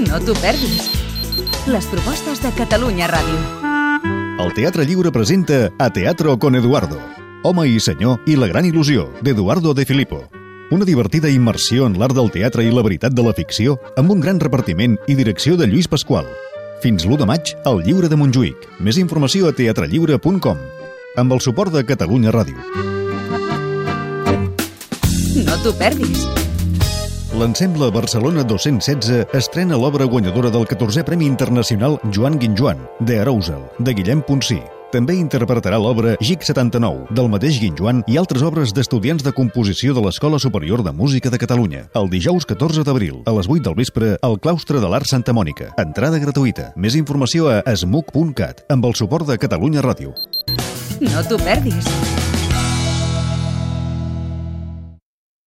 No t'ho perdis. Les propostes de Catalunya Ràdio. El Teatre Lliure presenta A Teatro con Eduardo. Home i senyor i la gran il·lusió, d'Eduardo De Filippo. Una divertida immersió en l'art del teatre i la veritat de la ficció, amb un gran repartiment i direcció de Lluís Pasqual. Fins l'1 de maig, al Lliure de Montjuïc. Més informació a teatrelliure.com. Amb el suport de Catalunya Ràdio. No t'ho perdis. L'Ensemble Barcelona 216 estrena l'obra guanyadora del 14è Premi Internacional Joan Guinjoan, de Arousal, de Guillem Ponsí. També interpretarà l'obra GIC 79, del mateix Guinjoan, i altres obres d'estudiants de composició de l'Escola Superior de Música de Catalunya. El dijous 14 d'abril, a les 8 del vespre, al Claustre de l'Art Santa Mònica. Entrada gratuïta. Més informació a smuc.cat, amb el suport de Catalunya Ràdio. No t'ho perdis.